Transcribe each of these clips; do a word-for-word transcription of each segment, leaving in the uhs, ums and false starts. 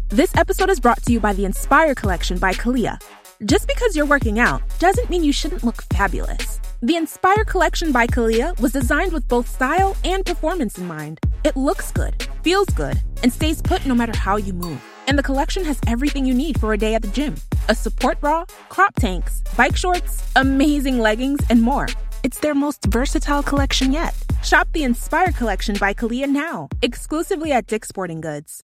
This episode is brought to you by the Inspire Collection by Kalia. Just because you're working out doesn't mean you shouldn't look fabulous. The Inspire Collection by Kalia was designed with both style and performance in mind. It looks good, feels good, and stays put no matter how you move. And the collection has everything you need for a day at the gym. A support bra, crop tanks, bike shorts, amazing leggings, and more. It's their most versatile collection yet. Shop the Inspire Collection by Kalia now, exclusively at Dick's Sporting Goods.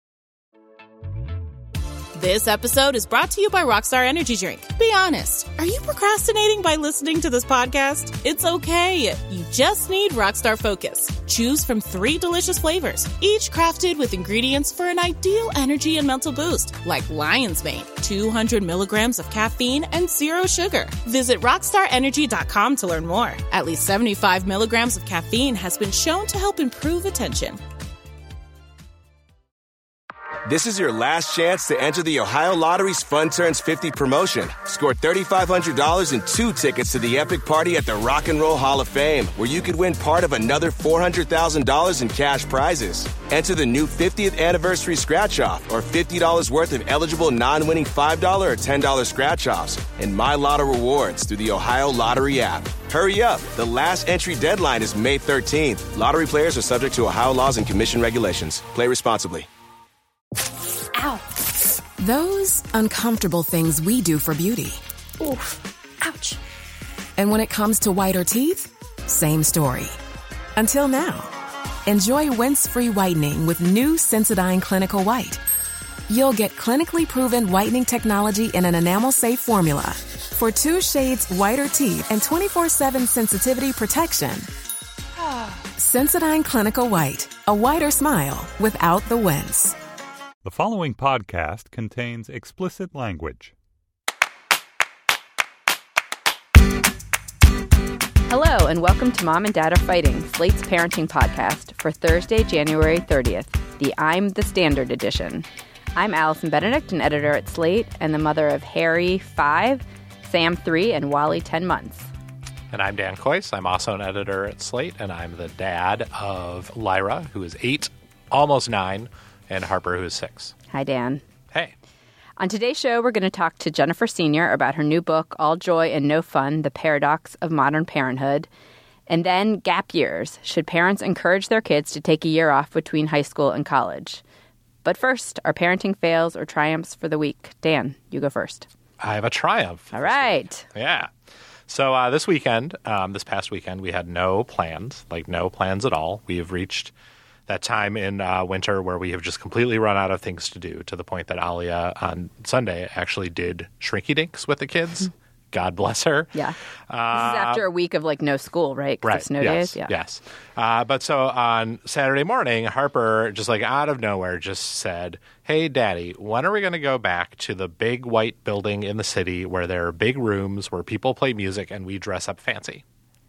This episode is brought to you by Rockstar Energy Drink. Be honest, are you procrastinating by listening to this podcast? It's okay. You just need Rockstar Focus. Choose from three delicious flavors, each crafted with ingredients for an ideal energy and mental boost, like Lion's Mane, two hundred milligrams of caffeine and zero sugar. Visit rockstar energy dot com to learn more. At least seventy-five milligrams of caffeine has been shown to help improve attention. This is your last chance to enter the Ohio Lottery's Fun Turns fifty promotion. Score three thousand five hundred dollars and two tickets to the epic party at the Rock and Roll Hall of Fame, where you could win part of another four hundred thousand dollars in cash prizes. Enter the new fiftieth anniversary scratch-off or fifty dollars worth of eligible non-winning five dollars or ten dollars scratch-offs and My Lotto rewards through the Ohio Lottery app. Hurry up. The last entry deadline is May thirteenth. Lottery players are subject to Ohio laws and commission regulations. Play responsibly. Ow. Those uncomfortable things we do for beauty. Oof. Ouch. And when it comes to whiter teeth, same story. Until now. Enjoy rinse-free whitening with new Sensodyne Clinical White. You'll get clinically proven whitening technology in an enamel-safe formula for two shades whiter teeth and twenty-four seven sensitivity protection. Sensodyne Clinical White. A whiter smile without the wince. The following podcast contains explicit language. Hello, and welcome to Mom and Dad Are Fighting, Slate's parenting podcast for Thursday, January thirtieth, the I'm the Standard edition. I'm Allison Benedict, an editor at Slate, and the mother of Harry, five, Sam, three, and Wally, ten months. And I'm Dan Kois. I'm also an editor at Slate, and I'm the dad of Lyra, who is eight, almost nine, and Harper, who is six. Hi, Dan. Hey. On today's show, we're going to talk to Jennifer Senior about her new book, All Joy and No Fun, The Paradox of Modern Parenthood. And then gap years. Should parents encourage their kids to take a year off between high school and college? But first, our parenting fails or triumphs for the week. Dan, you go first. I have a triumph. All right. Yeah. So uh, this weekend, um, this past weekend, we had no plans, like no plans at all. We have reached that time in uh, winter where we have just completely run out of things to do, to the point that Alia on Sunday actually did Shrinky Dinks with the kids. God bless her. Yeah. Uh, this is after a week of like no school, right? 'Cause right. of snow yes. days. Yeah. Yes. Uh, but so on Saturday morning, Harper just like out of nowhere just said, "Hey, Daddy, when are we going to go back to the big white building in the city where there are big rooms where people play music and we dress up fancy?"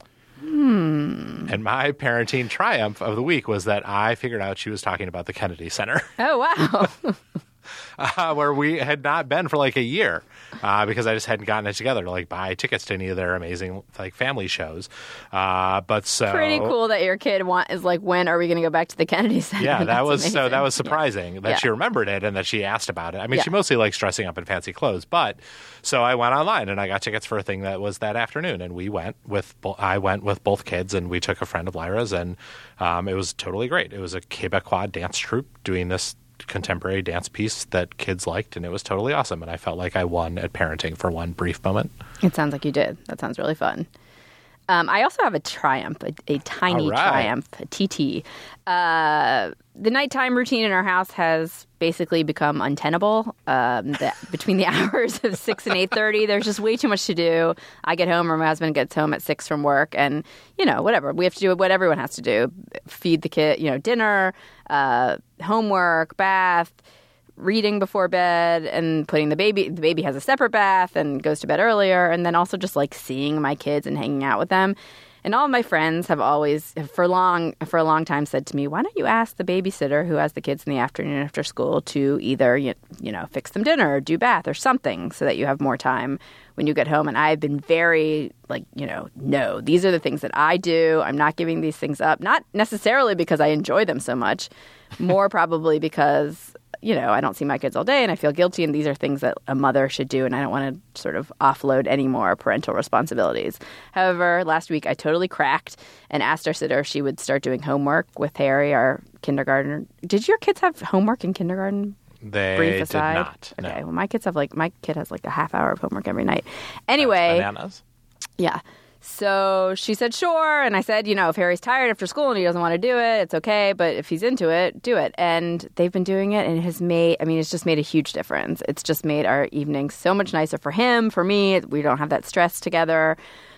Hmm. And my parenting triumph of the week was that I figured out she was talking about the Kennedy Center. Oh, wow. uh, where we had not been for like a year uh, because I just hadn't gotten it together to like buy tickets to any of their amazing like family shows. Uh, but so pretty cool that your kid want is like, when are we going to go back to the Kennedy Center? Yeah, that That's was amazing. so that was surprising yeah. that yeah. she remembered it and that she asked about it. I mean, yeah. she mostly likes dressing up in fancy clothes, but so I went online and I got tickets for a thing that was that afternoon, and we went with I went with both kids, and we took a friend of Lyra's, and um, it was totally great. It was a Quebecois dance troupe doing this contemporary dance piece that kids liked, and it was totally awesome, and I felt like I won at parenting for one brief moment. It sounds like you did. That sounds really fun. Um, I also have a triumph, a, a tiny right. triumph, a T T. Uh, the nighttime routine in our house has basically become untenable. Um, the, between the hours of six and eight thirty, there's just way too much to do. I get home, or my husband gets home at six from work, and you know, whatever we have to do, what everyone has to do: feed the kid, you know, dinner, uh, homework, bath, reading before bed, and putting the baby. The baby has a separate bath and goes to bed earlier, and then also just like seeing my kids and hanging out with them. And all of my friends have always, for long, for a long time, said to me, "Why don't you ask the babysitter who has the kids in the afternoon after school to either you, you know fix them dinner or do bath or something, so that you have more time when you get home?" And I've been very like, you know, no, these are the things that I do. I'm not giving these things up, not necessarily because I enjoy them so much, more probably because you know, I don't see my kids all day and I feel guilty, and these are things that a mother should do, and I don't want to sort of offload any more parental responsibilities. However, last week I totally cracked and asked our sitter if she would start doing homework with Harry, our kindergartner. Did your kids have homework in kindergarten? They Brief did aside. not. Okay, No. well, my kids have like, my kid has like a half hour of homework every night. Anyway. That's bananas. Yeah. So she said, sure. And I said, you know, if Harry's tired after school and he doesn't want to do it, it's okay. But if he's into it, do it. And they've been doing it, and it has made, I mean, it's just made a huge difference. It's just made our evenings so much nicer for him, for me. We don't have that stress together.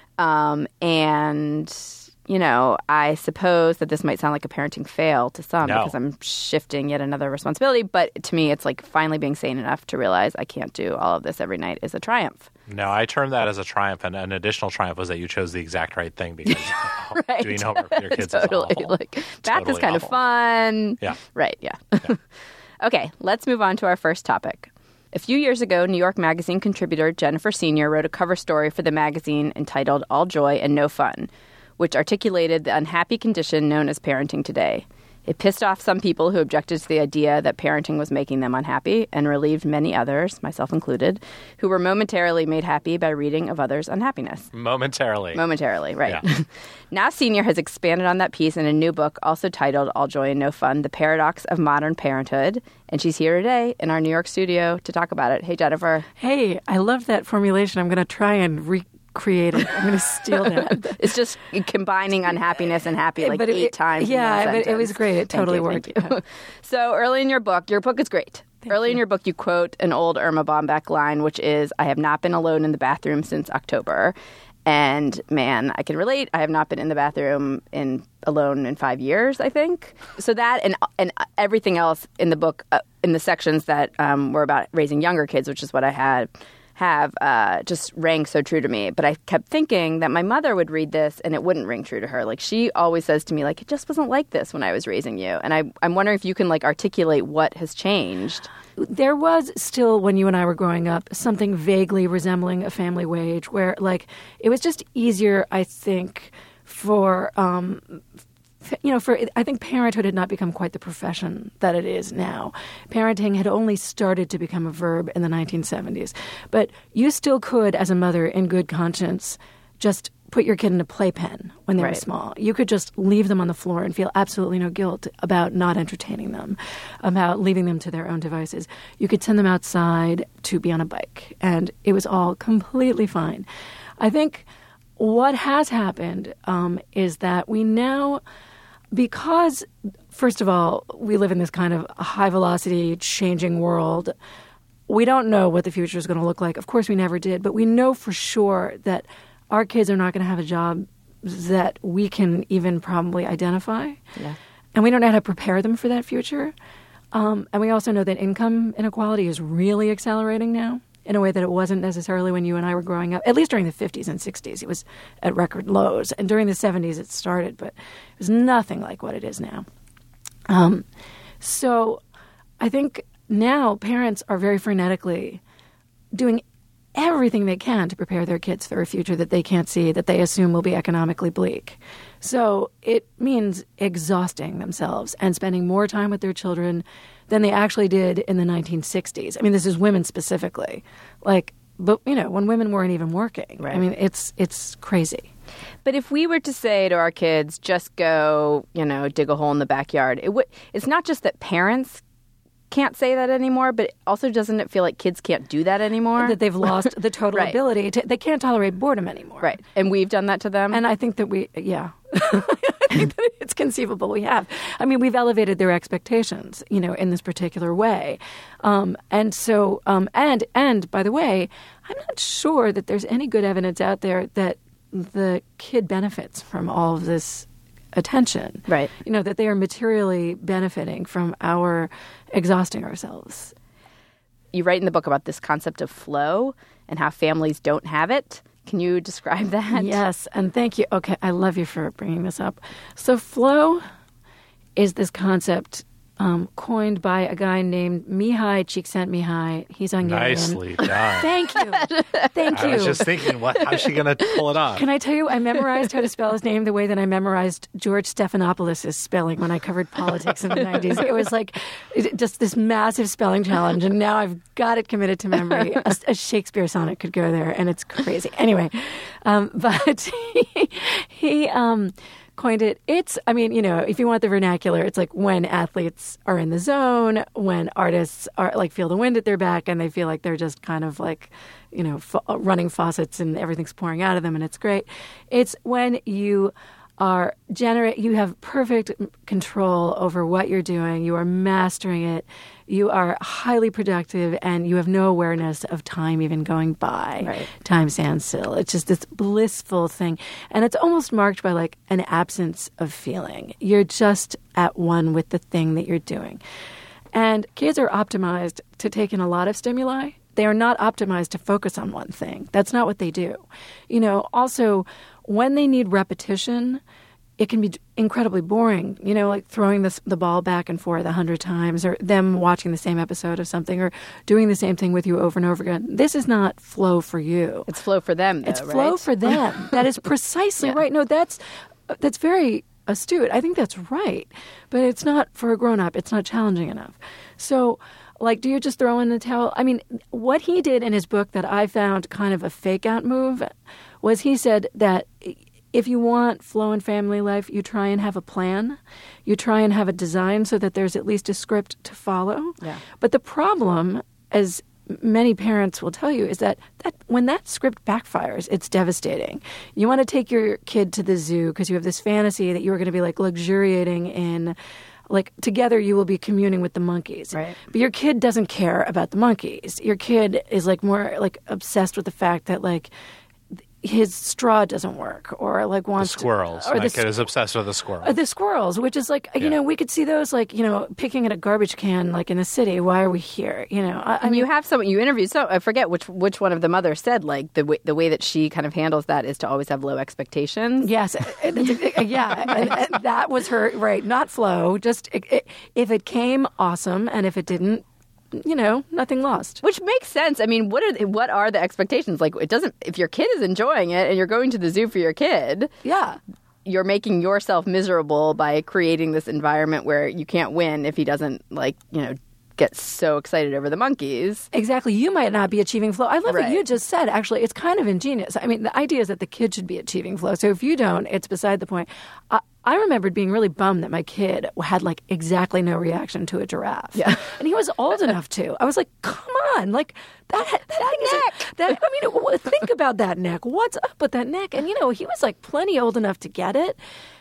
Um, and, you know, I suppose that this might sound like a parenting fail to some No. because I'm shifting yet another responsibility. But to me, it's like finally being sane enough to realize I can't do all of this every night is a triumph. No, I term that as a triumph, and an additional triumph was that you chose the exact right thing because Right. doing homework with your kids totally. is awful. Like, math is Totally kind awful. of fun. Yeah. Right, yeah. yeah. Okay, let's move on to our first topic. A few years ago, New York Magazine contributor Jennifer Senior wrote a cover story for the magazine entitled All Joy and No Fun, which articulated the unhappy condition known as parenting today. It pissed off some people who objected to the idea that parenting was making them unhappy, and relieved many others, myself included, who were momentarily made happy by reading of others' unhappiness. Momentarily. Momentarily, right. Yeah. Now Senior has expanded on that piece in a new book also titled All Joy and No Fun, The Paradox of Modern Parenthood. And she's here today in our New York studio to talk about it. Hey, Jennifer. Hey, I love that formulation. I'm going to try and recreate it. I'm going to steal that. It's just combining unhappiness and happy like But it- eight times. yeah, in one but it sentence. was great. It Thank totally you, worked. thank you. So early in your book, your book is great. Thank early in you. your book, you quote an old Irma Bombeck line, which is, I have not been alone in the bathroom since October. And man, I can relate. I have not been in the bathroom in alone in five years, I think. So that and and everything else in the book, uh, in the sections that um, were about raising younger kids, which is what I had have, uh, just rang so true to me. But I kept thinking that my mother would read this and it wouldn't ring true to her. Like she always says to me, like, it just wasn't like this when I was raising you. And I, I'm wondering if you can like articulate what has changed. There was still, when you and I were growing up, something vaguely resembling a family wage where, like, it was just easier, I think, for, um, f- you know, for, I think parenthood had not become quite the profession that it is now. Parenting had only started to become a verb in the nineteen seventies. But you still could, as a mother, in good conscience, just put your kid in a playpen when they Right. were small. You could just leave them on the floor and feel absolutely no guilt about not entertaining them, about leaving them to their own devices. You could send them outside to be on a bike, and it was all completely fine. I think what has happened um, is that we now, because, first of all, we live in this kind of high-velocity, changing world, we don't know what the future is going to look like. Of course, we never did, but we know for sure that our kids are not going to have a job that we can even probably identify. Yeah. And we don't know how to prepare them for that future. Um, and we also know that income inequality is really accelerating now in a way that it wasn't necessarily when you and I were growing up. At least during the fifties and sixties, it was at record lows. And during the seventies, it started, but it was nothing like what it is now. Um, so I think now parents are very frenetically doing everything they can to prepare their kids for a future that they can't see, that they assume will be economically bleak. So it means exhausting themselves and spending more time with their children than they actually did in the nineteen sixties. I mean, this is women specifically. Like, but, you know, when women weren't even working. Right. I mean, it's it's crazy. But if we were to say to our kids, just go, you know, dig a hole in the backyard, it would. It's not just that parents can't say that anymore, but also doesn't it feel like kids can't do that anymore? That they've lost the total Right. ability to, they can't tolerate boredom anymore. Right. And we've done that to them. And I think that we, yeah, I think that it's conceivable we have. I mean, we've elevated their expectations, you know, in this particular way. Um, and so, um, and, and by the way, I'm not sure that there's any good evidence out there that the kid benefits from all of this attention. Right. You know, that they are materially benefiting from our exhausting ourselves. You write in the book about this concept of flow and how families don't have it. Can you describe that? Yes, and thank you. Okay, I love you for bringing this up. So flow is this concept um, coined by a guy named Mihai Csikszentmihalyi. He's Hungarian. Nicely done. Thank you. Thank you. I was just thinking, what? How's she going to pull it off? Can I tell you, I memorized how to spell his name the way that I memorized George Stephanopoulos' spelling when I covered politics in the nineties. It was like it, just this massive spelling challenge, and now I've got it committed to memory. A, a Shakespeare sonnet could go there, and it's crazy. Anyway, um, but he, he um, coined it. It's, I mean, you know, if you want the vernacular, it's like when athletes are in the zone, when artists are like feel the wind at their back and they feel like they're just kind of like, you know, f- running faucets and everything's pouring out of them and it's great. It's when you are generate, you have perfect control over what you're doing. You are mastering it. You are highly productive, and you have no awareness of time even going by. Right. Time stands still. It's just this blissful thing, and it's almost marked by like an absence of feeling. You're just at one with the thing that you're doing. And kids are optimized to take in a lot of stimuli. They are not optimized to focus on one thing. That's not what they do. You know, also, when they need repetition, it can be incredibly boring, you know, like throwing this, the ball back and forth a hundred times, or them watching the same episode of something, or doing the same thing with you over and over again. This is not flow for you. It's flow for them, though, It's right? flow for them. That is precisely Yeah. right. No, that's that's very astute. I think that's right. But it's not for a grown-up. It's not challenging enough. So, like, do you just throw in the towel? I mean, what he did in his book that I found kind of a fake-out move was he said that if you want flow in family life, you try and have a plan. You try and have a design so that there's at least a script to follow. Yeah. But the problem, as many parents will tell you, is that, that when that script backfires, it's devastating. You want to take your kid to the zoo because you have this fantasy that you are going to be like luxuriating in, like together you will be communing with the monkeys. Right. But your kid doesn't care about the monkeys. Your kid is like more like obsessed with the fact that like his straw doesn't work, or like The wants squirrels. To, or My the, kid is obsessed with the squirrels. uh, the squirrels, which is like, you Yeah. know, we could see those like, you know, picking at a garbage can like in a city. Why are we here? You know, I, I And mean, you have someone you interviewed. So I forget which which one of the mothers said like the way, the way that she kind of handles that is to always have low expectations. yes, yeah, and, and that was her right. Not flow, just it, it, if it came, awesome, and if it didn't, you know, nothing lost. Which makes sense. I mean, what are the, what are the expectations? Like, it doesn't. If your kid is enjoying it and you're going to the zoo for your kid, Yeah. you're making yourself miserable by creating this environment where you can't win if he doesn't, like, you know, get so excited over the monkeys. Exactly. You might not be achieving flow. I love what Right. you just said. Actually, it's kind of ingenious. I mean, the idea is that the kid should be achieving flow. So if you don't, it's beside the point. I, I remembered being really bummed that my kid had like exactly no reaction to a giraffe. Yeah. And he was old enough to. I was like, come on. Like that, that, that neck. That, I mean, w- think about that neck. What's up with that neck? And, you know, he was like plenty old enough to get it.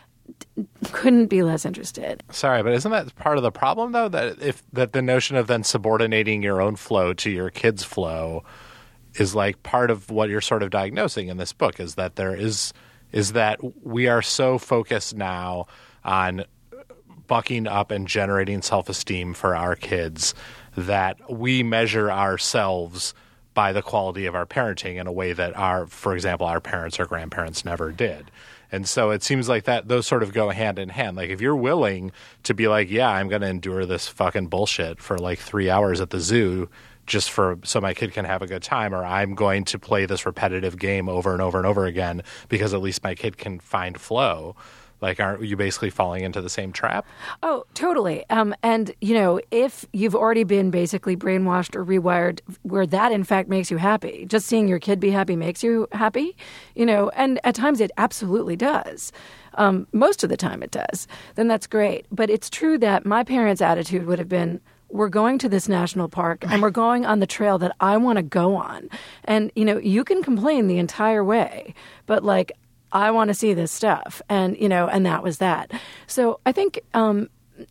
D- couldn't be less interested. Sorry, but isn't that part of the problem, though? That if that the notion of then subordinating your own flow to your kid's flow is like part of what you're sort of diagnosing in this book, is that there is is that we are so focused now on bucking up and generating self-esteem for our kids that we measure ourselves by the quality of our parenting in a way that our, for example, our parents or grandparents never did. And so it seems like that those sort of go hand in hand. Like if you're willing to be like, yeah, I'm going to endure this fucking bullshit for like three hours at the zoo just for so my kid can have a good time, or I'm going to play this repetitive game over and over and over again because at least my kid can find flow. Like, aren't you basically falling into the same trap? Oh, totally. Um, and, you know, if you've already been basically brainwashed or rewired where that, in fact, makes you happy, just seeing your kid be happy makes you happy, you know, and at times it absolutely does. Um, most of the time it does. Then that's great. But it's true that my parents' attitude would have been, we're going to this national park and we're going on the trail that I want to go on. And, you know, you can complain the entire way, but like, I want to see this stuff. And, you know, and that was that. So I think um,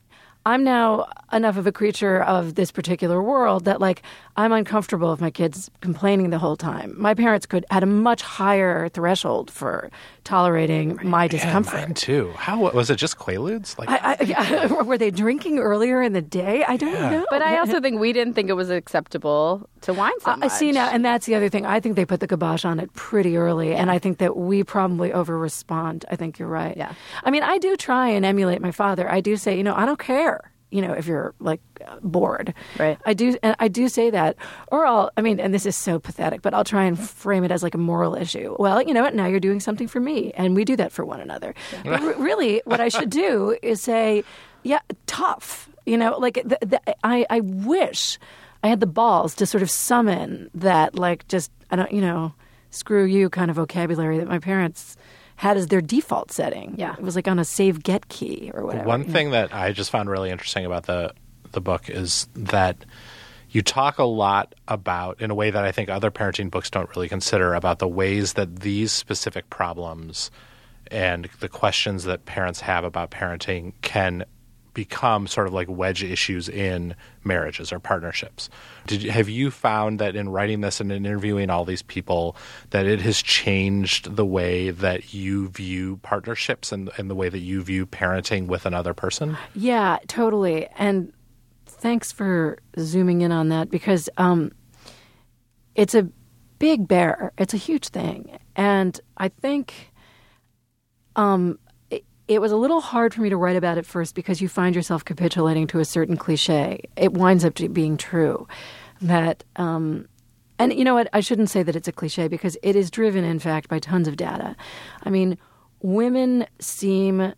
I'm now enough of a creature of this particular world that, like, I'm uncomfortable if my kid's complaining the whole time. My parents could had a much higher threshold for tolerating my discomfort. Yeah, mine too. How was it? Just Quaaludes? Like, I, I, yeah, were they drinking earlier in the day? I don't know. But I also think we didn't think it was acceptable to whine so much. I see now, and that's the other thing. I think they put the kibosh on it pretty early, and I think that we probably over-respond. I think you're right. Yeah. I mean, I do try and emulate my father. I do say, you know, I don't care. you know, if you're like bored. Right. I do, and I do say that, or I'll, I mean, and this is so pathetic, but I'll try and frame it as like a moral issue. Well, you know what? Now you're doing something for me, and we do that for one another. Yeah. But r- really, what I should do is say, yeah, tough. You know, like the, the, I, I wish I had the balls to sort of summon that, like, just I don't, you know, screw you kind of vocabulary that my parents had as their default setting. Yeah. It was like on a save get key or whatever. One thing know? that I just found really interesting about the the book is that you talk a lot about, in a way that I think other parenting books don't really consider, about the ways that these specific problems and the questions that parents have about parenting can become sort of like wedge issues in marriages or partnerships. Did you, have you found that in writing this and in interviewing all these people that it has changed the way that you view partnerships and, and the way that you view parenting with another person? Yeah, totally. And thanks for zooming in on that, because um, it's a big bear. It's a huge thing. And I think um, it, it was a little hard for me to write about it first because you find yourself capitulating to a certain cliche. It winds up being true that um, – and you know what? I shouldn't say that it's a cliche because it is driven, in fact, by tons of data. I mean, women seem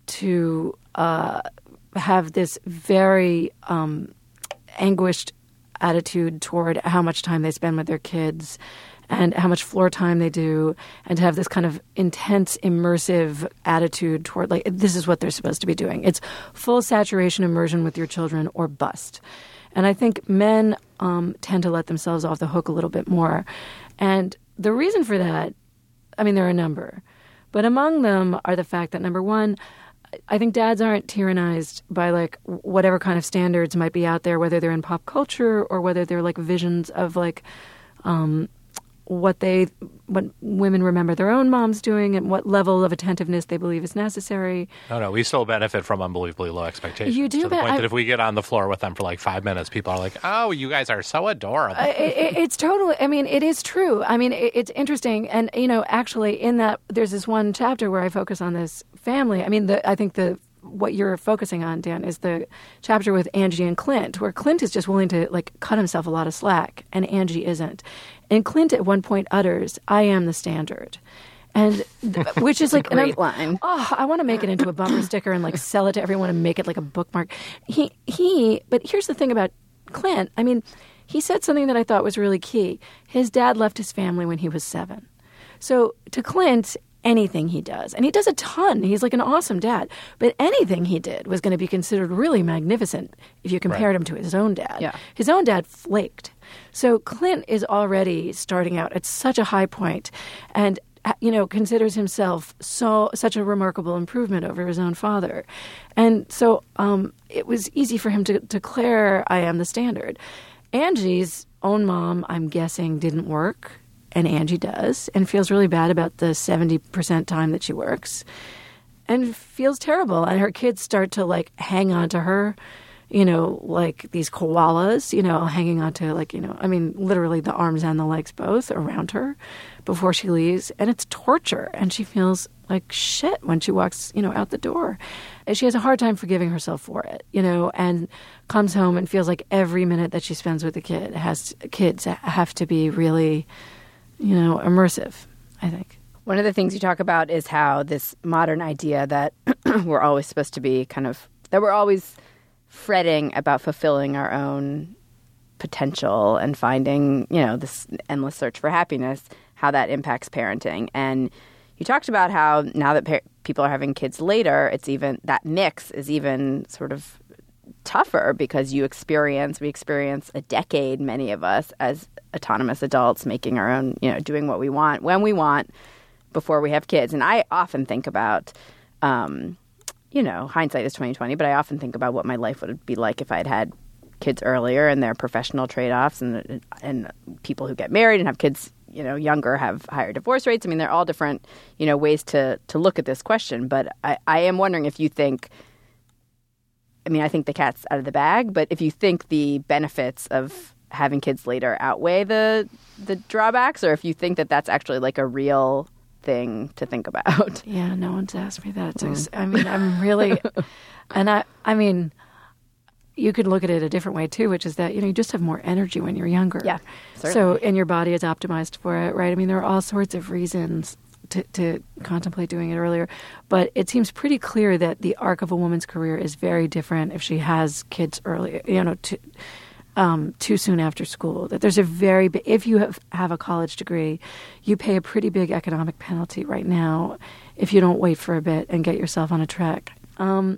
to uh, have this very um, anguished attitude toward how much time they spend with their kids and how much floor time they do, and to have this kind of intense, immersive attitude toward, like, this is what they're supposed to be doing. It's full saturation immersion with your children or bust. And I think men um, tend to let themselves off the hook a little bit more. And the reason for that, I mean, there are a number. But among them are the fact that, number one, I think dads aren't tyrannized by, like, whatever kind of standards might be out there, whether they're in pop culture or whether they're, like, visions of, like, um, what they, what women remember their own moms doing and what level of attentiveness they believe is necessary. No, no, we still benefit from unbelievably low expectations. You do, to the but point I, that if we get on the floor with them for like five minutes, people are like, "Oh, you guys are so adorable." it, it, it's totally. I mean, it is true. I mean, it, it's interesting, and you know, actually, in that there's this one chapter where I focus on this family. I mean, the, I think the. What you're focusing on, Dan, is the chapter with Angie and Clint, where Clint is just willing to, like, cut himself a lot of slack, and Angie isn't. And Clint at one point utters, "I am the standard," and which is like a great line. Oh, I want to make it into a bumper sticker and like sell it to everyone and make it like a bookmark. He he. But here's the thing about Clint. I mean, he said something that I thought was really key. His dad left his family when he was seven. So to Clint, anything he does, and he does a ton. He's like an awesome dad. But anything he did was going to be considered really magnificent if you compared right. him to his own dad. Yeah. His own dad flaked. So Clint is already starting out at such a high point and, you know, considers himself so such a remarkable improvement over his own father. And so um, it was easy for him to declare, "I am the standard." Angie's own mom, I'm guessing, didn't work. And Angie does, and feels really bad about the seventy percent time that she works, and feels terrible. And her kids start to, like, hang on to her, you know, like these koalas, you know, hanging on to, like, you know, I mean, literally the arms and the legs both around her before she leaves. And it's torture. And she feels like shit when she walks, you know, out the door. And she has a hard time forgiving herself for it, you know, and comes home and feels like every minute that she spends with the kid has kids have to be really, you know, immersive, I think. One of the things you talk about is how this modern idea that we're always supposed to be kind of, that we're always fretting about fulfilling our own potential and finding, you know, this endless search for happiness, how that impacts parenting. And you talked about how now that par- people are having kids later, it's even, that mix is even sort of tougher because you experience, we experience a decade, many of us, as autonomous adults making our own, you know, doing what we want, when we want, before we have kids. And I often think about, um, you know, hindsight is twenty twenty, but I often think about what my life would be like if I had had kids earlier and their professional trade-offs, and and people who get married and have kids, you know, younger have higher divorce rates. I mean, they're all different, you know, ways to to look at this question. But I, I am wondering if you think, I mean, I think the cat's out of the bag, but if you think the benefits of having kids later outweigh the the drawbacks, or if you think that that's actually like a real thing to think about. Yeah, no one's asked me that. Mm. I mean, I'm really, and I, I mean, you could look at it a different way too, which is that, you know, you just have more energy when you're younger. Yeah, So, certainly. and your body is optimized for it, right? I mean, there are all sorts of reasons to, to contemplate doing it earlier. But it seems pretty clear that the arc of a woman's career is very different if she has kids early, you know, to, um, too soon after school. That there's a very big, if you have, have a college degree, you pay a pretty big economic penalty right now if you don't wait for a bit and get yourself on a track. Um,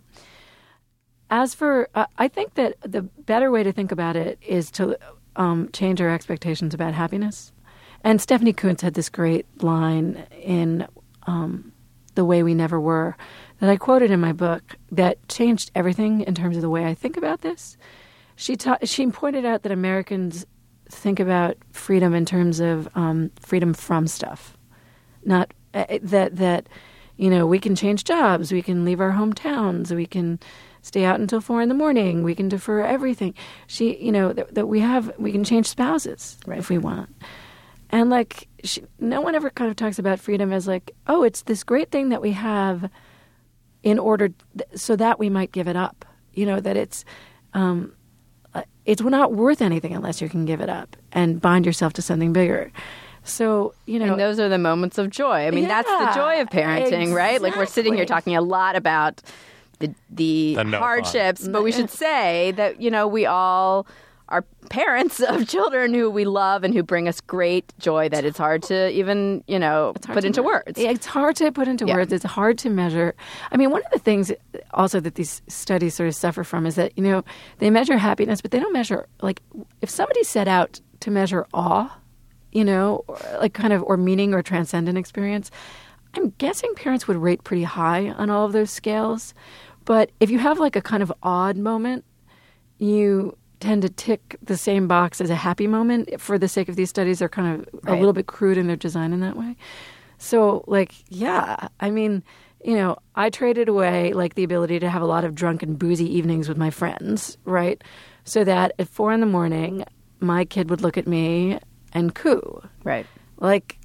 as for, uh, I think that the better way to think about it is to um, change our expectations about happiness. And Stephanie Coontz had this great line in um, The Way We Never Were that I quoted in my book that changed everything in terms of the way I think about this. She ta- she pointed out that Americans think about freedom in terms of um, freedom from stuff, not uh, that that you know we can change jobs, we can leave our hometowns, we can stay out until four in the morning, we can defer everything. She, you know, that, that we have we can change spouses right. if we want. And, like, she, no one ever kind of talks about freedom as, like, oh, it's this great thing that we have in order th- so that we might give it up. You know, that it's um, uh, it's not worth anything unless you can give it up and bind yourself to something bigger. So, you know. And those are the moments of joy. I mean, yeah, that's the joy of parenting, exactly. right? Like, we're sitting here talking a lot about the, the, The no hardships, fun. but we should say that, you know, we all are parents of children who we love and who bring us great joy that it's hard to even, you know, put to into me- words. Yeah, it's hard to put into Yeah. words. It's hard to measure. I mean, one of the things also that these studies sort of suffer from is that, you know, they measure happiness, but they don't measure, like, if somebody set out to measure awe, you know, or like kind of, or meaning or transcendent experience, I'm guessing parents would rate pretty high on all of those scales. But if you have like a kind of odd moment, you tend to tick the same box as a happy moment. For the sake of these studies, they're kind of Right. a little bit crude in their design in that way. So, like, yeah, I mean, you know, I traded away like the ability to have a lot of drunken, boozy evenings with my friends, right? So that at four in the morning, my kid would look at me and coo. Right. Like,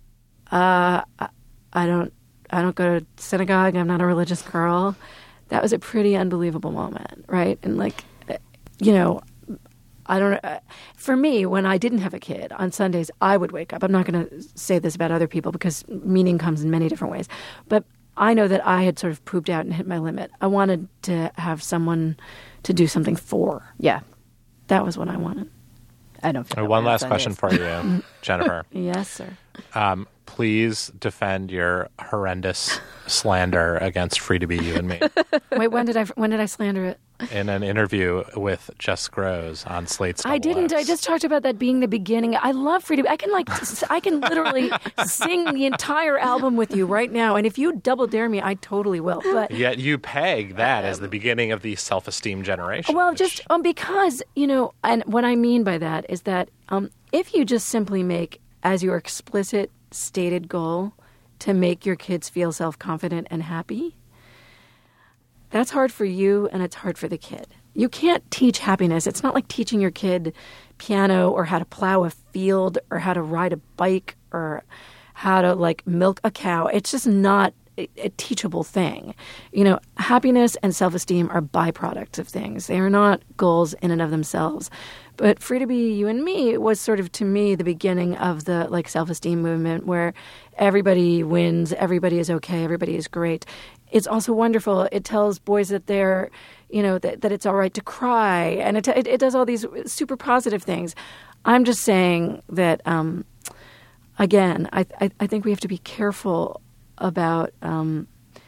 uh, I, I don't, I don't go to synagogue. I'm not a religious girl. That was a pretty unbelievable moment, right? And like, you know, I don't know. For me, when I didn't have a kid, on Sundays, I would wake up. I'm not going to say this about other people because meaning comes in many different ways. But I know that I had sort of pooped out and hit my limit. I wanted to have someone to do something for. Yeah. That was what I wanted. I don't feel Uh, One that last on question Sundays. for you, Jennifer. Yes, sir. Um, please defend your horrendous slander against Free to Be You and Me Wait, when did I when did I slander it? in an interview with Jess Groves on Slate's I Double didn't. X. I just talked about that being the beginning. I love Free to Be. I can like, s- I can literally sing the entire album with you right now. And if you double dare me, I totally will. But Yet you peg that as the beginning of the self-esteem generation. well, which- just um, because you know, and what I mean by that is that um, if you just simply make as your explicit stated goal to make your kids feel self-confident and happy, that's hard for you and it's hard for the kid. You can't teach happiness. It's not like teaching your kid piano or how to plow a field or how to ride a bike or how to like milk a cow. It's just not a, a teachable thing. You know, happiness and self-esteem are byproducts of things. They are not goals in and of themselves. But Free to Be You and Me was sort of, to me, the beginning of the like self-esteem movement where everybody wins, everybody is okay, everybody is great. It's also wonderful. It tells boys that they're, you know, that, that it's all right to cry. And it, it, it does all these super positive things. I'm just saying that, um, again, I, I, I think we have to be careful about, um,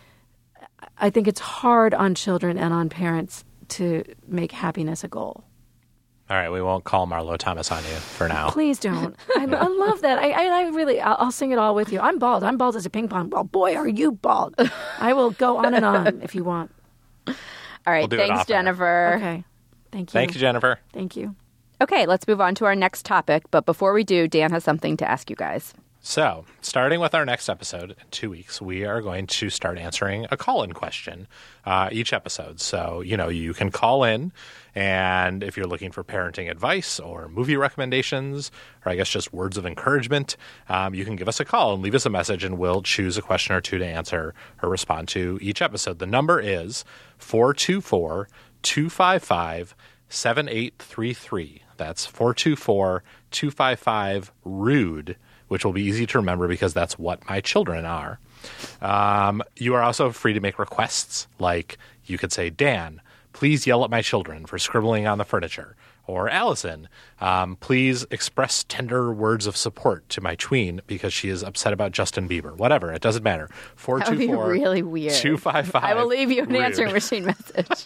I think it's hard on children and on parents to make happiness a goal. All right, we won't call Marlo Thomas on you for now. Please don't. I, I love that. I, I, I really, I'll, I'll sing it all with you. I'm bald. I'm bald as a ping pong ball. Boy, are you bald. I will go on and on if you want. All right. We'll do it Thanks, off air. Jennifer. Okay. Thank you. Thank you, Jennifer. Thank you. Okay, let's move on to our next topic. But before we do, Dan has something to ask you guys. So, starting with our next episode in two weeks, we are going to start answering a call-in question uh, each episode. So, you know, you can call in, and if you're looking for parenting advice or movie recommendations, or I guess just words of encouragement, um, you can give us a call and leave us a message, and we'll choose a question or two to answer or respond to each episode. The number is four two four, two five five, seven eight three three. That's four two four, two five five, RUDE, which will be easy to remember because that's what my children are. Um, you are also free to make requests, like you could say, Dan, please yell at my children for scribbling on the furniture. Or Allison, um, please express tender words of support to my tween because she is upset about Justin Bieber. Whatever, it doesn't matter. four two four, that would be really weird. two five five. I will leave you an rude. answering machine message.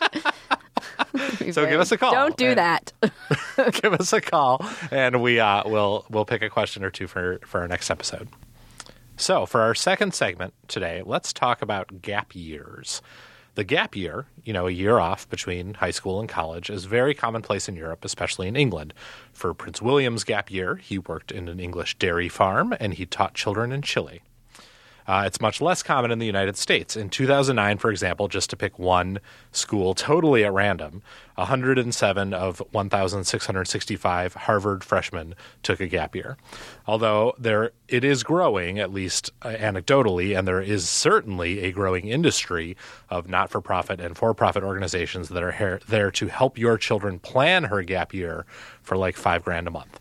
So give us a call. Don't do and that. Give us a call, and we uh, will we'll pick a question or two for for our next episode. So for our second segment today, let's talk about gap years. The gap year, you know, a year off between high school and college, is very commonplace in Europe, especially in England. For Prince William's gap year, he worked in an English dairy farm, and he taught children in Chile. Uh, it's much less common in the United States. In two thousand nine, for example, just to pick one school totally at random, one hundred seven of one thousand six hundred sixty-five Harvard freshmen took a gap year. Although there, it is growing, at least uh, anecdotally, and there is certainly a growing industry of not-for-profit and for-profit organizations that are here, there to help your children plan her gap year for like five grand a month.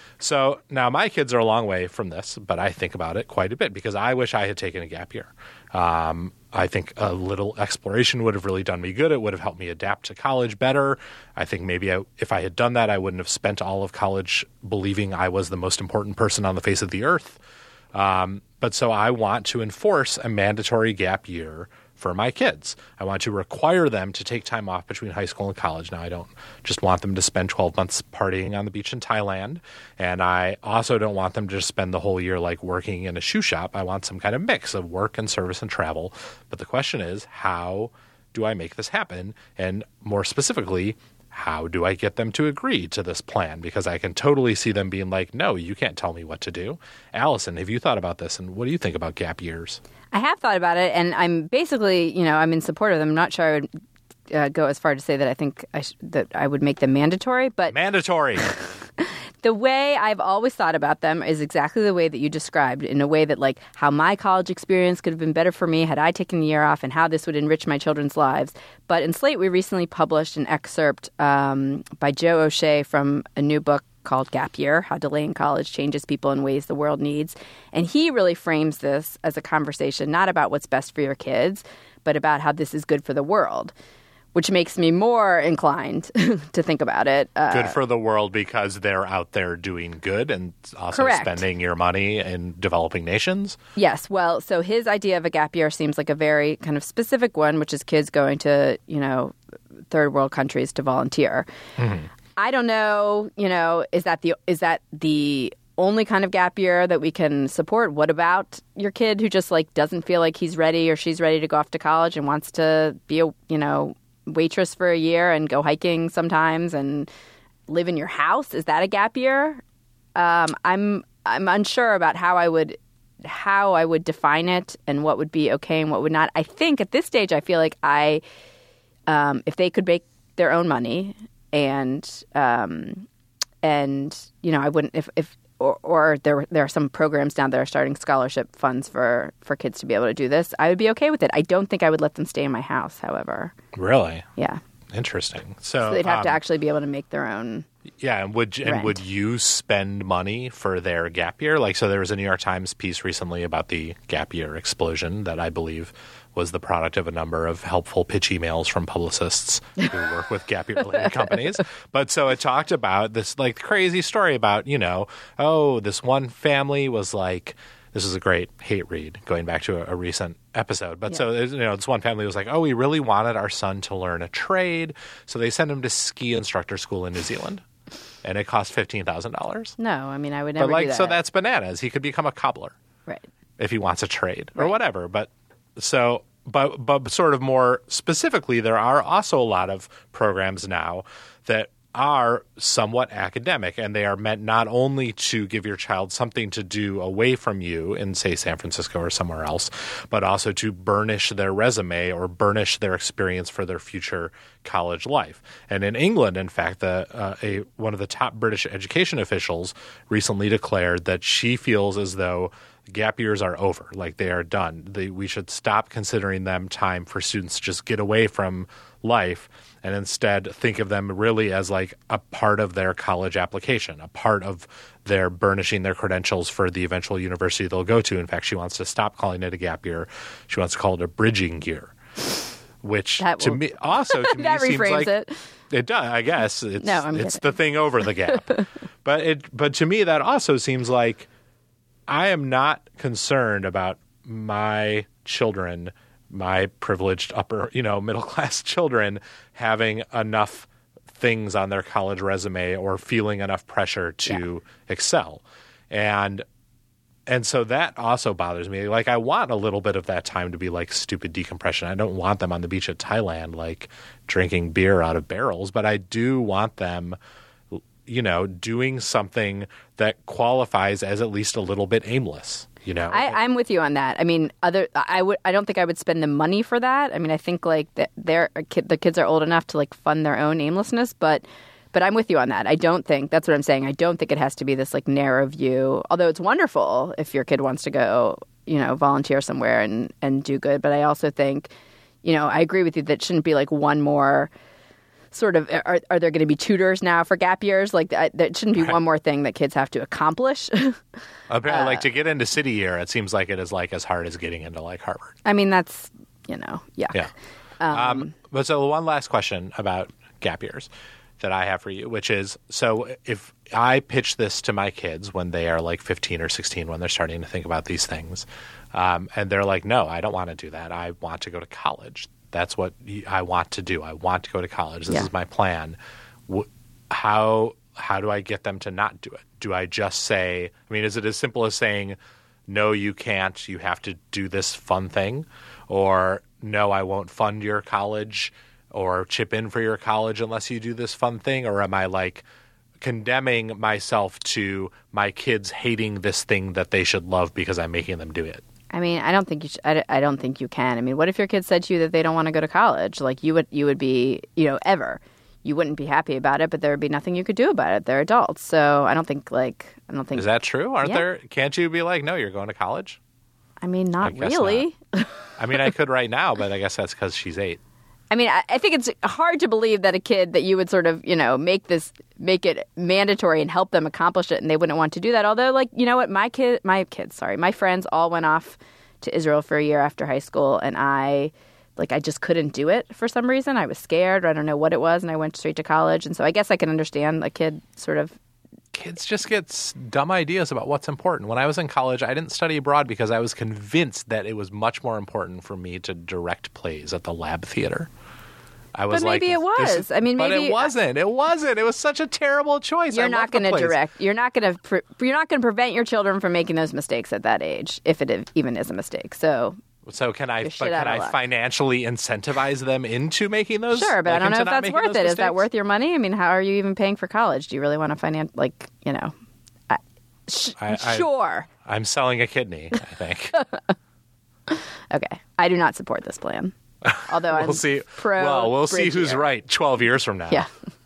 So now my kids are a long way from this, but I think about it quite a bit because I wish I had taken a gap year. Um, I think a little exploration would have really done me good. It would have helped me adapt to college better. I think maybe I, if I had done that, I wouldn't have spent all of college believing I was the most important person on the face of the earth. Um, but so I want to enforce a mandatory gap year for my kids. I want to require them to take time off between high school and college. Now, I don't just want them to spend twelve months partying on the beach in Thailand, and I also don't want them to just spend the whole year like working in a shoe shop. I want some kind of mix of work and service and travel. But the question is, how do I make this happen? And more specifically, how do I get them to agree to this plan? Because I can totally see them being like, no, you can't tell me what to do. Allison, have you thought about this? And what do you think about gap years? I have thought about it, and I'm basically, you know, I'm in support of them. I'm not sure I would uh, go as far to say that I think I sh- that I would make them mandatory, but mandatory. The way I've always thought about them is exactly the way that you described, in a way that, like, how my college experience could have been better for me had I taken the year off and how this would enrich my children's lives. But in Slate, we recently published an excerpt um, by Joe O'Shea from a new book called Gap Year, How Delaying College Changes People in Ways the World Needs. And he really frames this as a conversation not about what's best for your kids, but about how this is good for the world, which makes me more inclined to think about it. Uh, good for the world because they're out there doing good and also correct. Spending your money in developing nations? Yes. Well, so his idea of a gap year seems like a very kind of specific one, which is kids going to, you know, third world countries to volunteer. Mm-hmm. I don't know, you know, is that the is that the only kind of gap year that we can support? What about your kid who just, like, doesn't feel like he's ready or she's ready to go off to college and wants to be a, you know, waitress for a year and go hiking sometimes and live in your house? Is that a gap year? Um, I'm I'm unsure about how I would how I would define it and what would be okay and what would not. I think at this stage I feel like I um, if they could make their own money and um, and you know I wouldn't if if or, or there there are some programs now that are starting scholarship funds for, for kids to be able to do this, I would be okay with it. I don't think I would let them stay in my house, however. Really? Yeah. Interesting. So, so they'd have um, to actually be able to make their own. Yeah, and would and rent. would you spend money for their gap year? Like, so there was a New York Times piece recently about the gap year explosion that I believe was the product of a number of helpful pitch emails from publicists who work with gap year related companies. But so it talked about this like crazy story about, you know, oh, this one family was like, this is a great hate read going back to a, a recent episode. But yeah. so, you know, this one family was like, oh, we really wanted our son to learn a trade. So they sent him to ski instructor school in New Zealand. And it cost fifteen thousand dollars. No, I mean, I would never But like, do that. so that's bananas. He could become a cobbler. Right. If he wants a trade or right. whatever. But so, but, but sort of more specifically, there are also a lot of programs now that are somewhat academic, and they are meant not only to give your child something to do away from you in, say, San Francisco or somewhere else, but also to burnish their resume or burnish their experience for their future college life. And in England, in fact, the, uh, a, one of the top British education officials recently declared that she feels as though gap years are over, like they are done. They, we should stop considering them time for students to just get away from life, and instead think of them really as like a part of their college application, a part of their burnishing their credentials for the eventual university they'll go to. In fact, she wants to stop calling it a gap year. She wants to call it a bridging year, which That to will- me also to me That seems reframes like it. it does. I guess it's No, I'm it's kidding. the thing over the gap. but it but to me that also seems like I am not concerned about my children, my privileged upper, you know, middle class children having enough things on their college resume or feeling enough pressure to excel. And and so that also bothers me. Like, I want a little bit of that time to be like stupid decompression. I don't want them on the beach at Thailand like drinking beer out of barrels, but I do want them, you know, doing something that qualifies as at least a little bit aimless. You know, I, I'm with you on that. I mean, other I would I don't think I would spend the money for that. I mean, I think like that they're kid, the kids are old enough to like fund their own aimlessness, but but I'm with you on that. I don't think that's what I'm saying. I don't think it has to be this like narrow view. Although it's wonderful if your kid wants to go, you know, volunteer somewhere and and do good. But I also think, you know, I agree with you that it shouldn't be like one more sort of are, are there going to be tutors now for gap years? Like that, that shouldn't be Right. one more thing that kids have to accomplish. apparently, like to get into city year, it seems like it is like as hard as getting into like Harvard. I mean, that's, you know, yeah. Yeah. Um, but so one last question about gap years that I have for you, which is, so if I pitch this to my kids when they are like fifteen or sixteen, when they're starting to think about these things, um, and they're like, no, I don't want to do that. I want to go to college. That's what I want to do. I want to go to college. This Yeah. is my plan. Wh- How how do I get them to not do it? Do I just say, I mean, is it as simple as saying, no, you can't, you have to do this fun thing? Or no, I won't fund your college or chip in for your college unless you do this fun thing? Or am I like condemning myself to my kids hating this thing that they should love because I'm making them do it? I mean, I don't think you. Sh- I, I don't think you can. I mean, what if your kid said to you that they don't want to go to college? Like you would, you would be, you know, ever. You wouldn't be happy about it, but there would be nothing you could do about it. They're adults, so I don't think like I don't think. Is that true? Aren't Yeah. there? Can't you be like, no, you're going to college? I mean, not I guess really. I mean, I could right now, but I guess that's because she's eight. I mean, I, I think it's hard to believe that a kid that you would sort of, you know, make this, make it mandatory and help them accomplish it, and they wouldn't want to do that. Although, like, you know what, my kid, my kids, sorry, my friends all went off to Israel for a year after high school, and I, like, I just couldn't do it for some reason. I was scared, or I don't know what it was, and I went straight to college. And so I guess I can understand a kid sort of. Kids just get s- dumb ideas about what's important. When I was in college, I didn't study abroad because I was convinced that it was much more important for me to direct plays at the Lab Theater. I was But maybe like, it this was. is- I mean, but maybe- it wasn't. It wasn't. It was such a terrible choice. You're I not love the going to plays. direct. You're not going to. Pre- you're not going to prevent your children from making those mistakes at that age, if it ev- even is a mistake. So So can I? You're But shit can out of I luck. financially incentivize them into making those? sure, but like, I don't know into if not that's making worth those it. Is that mistakes? worth your money? I mean, how are you even paying for college? Do you really want to finance? Like, you know, I, sh- I- I- sure. I'm selling a kidney. I think. Okay, I do not support this plan. Although we'll I'm see. pro. Well, we'll see bridge who's year. right twelve years from now. Yeah.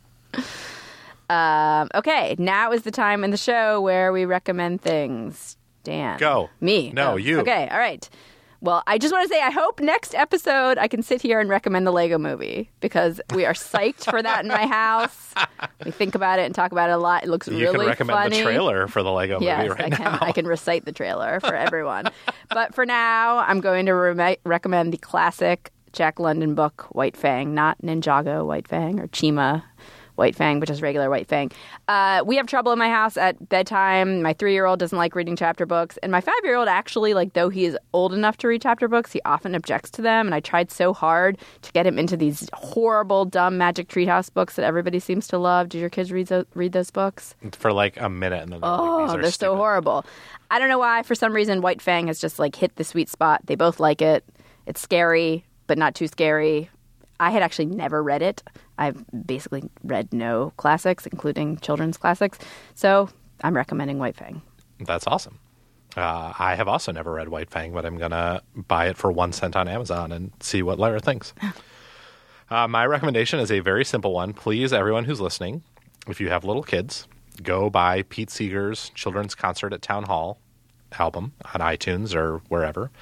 um, okay, now is the time in the show where we recommend things. Dan. Go. Me. No, Oh, you. Okay, all right. Well, I just want to say I hope next episode I can sit here and recommend the Lego movie because we are psyched for that in my house. We think about it and talk about it a lot. It looks You really can recommend funny. the trailer for the Lego Yes, movie right I can. now. I can recite the trailer for everyone. But for now, I'm going to re- recommend the classic Jack London book, White Fang, not Ninjago White Fang or Chima White Fang, but just regular White Fang. Uh, we have trouble in my house at bedtime. My three-year-old doesn't like reading chapter books. And my five-year-old actually, like, though he is old enough to read chapter books, he often objects to them. And I tried so hard to get him into these horrible, dumb Magic Treehouse books that everybody seems to love. Do your kids read, those, read those books? For like a minute, and then they're like, Oh, these are they're stupid. so horrible. I don't know why. For some reason, White Fang has just, like, hit the sweet spot. They both like it. It's scary, but not too scary. I had actually never read it. I've basically read no classics, including children's classics. So I'm recommending White Fang. That's awesome. Uh, I have also never read White Fang, but I'm going to buy it for one cent on Amazon and see what Lyra thinks. uh, my recommendation is a very simple one. Please, everyone who's listening, if you have little kids, go buy Pete Seeger's Children's Concert at Town Hall album on iTunes or wherever.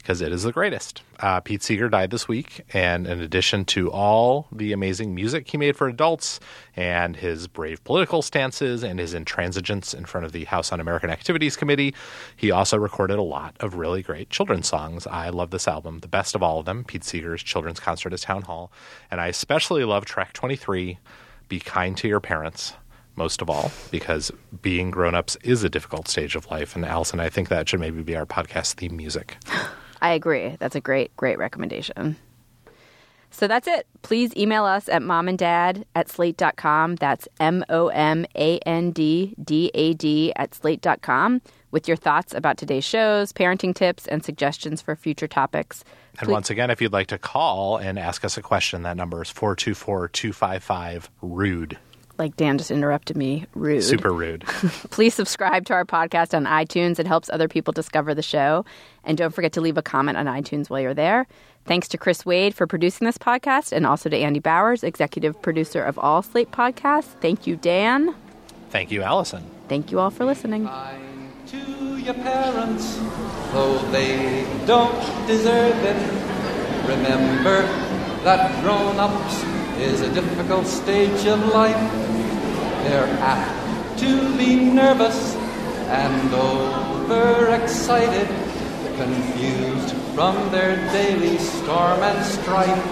because it is the greatest. Uh, Pete Seeger died this week, and in addition to all the amazing music he made for adults and his brave political stances and his intransigence in front of the House Un-American Activities Committee, he also recorded a lot of really great children's songs. I love this album, the best of all of them, Pete Seeger's Children's Concert at Town Hall, and I especially love track twenty-three, Be Kind to Your Parents, most of all, because being grown-ups is a difficult stage of life, and Allison, I think that should maybe be our podcast theme music. I agree. That's a great, great recommendation. So that's it. Please email us at momanddad at slate dot com. That's M O M A N D D A D at slate dot com with your thoughts about today's shows, parenting tips, and suggestions for future topics. And Please. Once again, if you'd like to call and ask us a question, that number is four two four, two five five, RUDE. Like Dan just interrupted me. Rude. Super rude. Please subscribe to our podcast on iTunes. It helps other people discover the show. And don't forget to leave a comment on iTunes while you're there. Thanks to Chris Wade for producing this podcast, and also to Andy Bowers, executive producer of all Slate podcasts. Thank you, Dan. Thank you, Allison. Thank you all for listening. To your parents, though they don't deserve it, remember that grown-ups is a difficult stage of life. They're apt to be nervous and overexcited, confused from their daily storm and strife.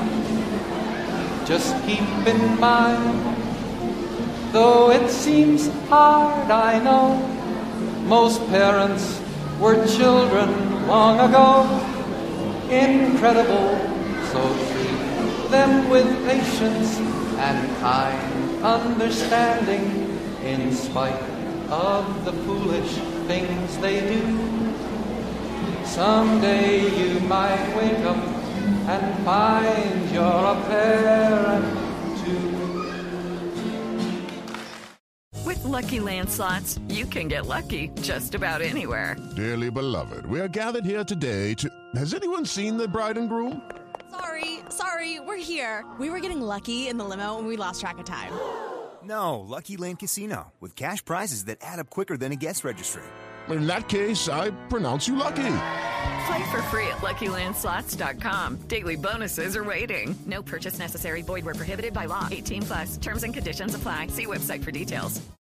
Just keep in mind, though it seems hard, I know, most parents were children long ago. Incredible, so treat them with patience and kind understanding, in spite of the foolish things they do. Someday you might wake up and find you're a parent too. With Lucky Land Slots, you can get lucky just about anywhere. Dearly beloved, we are gathered here today to... Has anyone seen the bride and groom? Sorry, sorry, we're here. We were getting lucky in the limo and we lost track of time. No, Lucky Land Casino, with cash prizes that add up quicker than a guest registry. In that case, I pronounce you lucky. Play for free at lucky land slots dot com. Daily bonuses are waiting. No purchase necessary. Void where prohibited by law. eighteen plus. Terms and conditions apply. See website for details.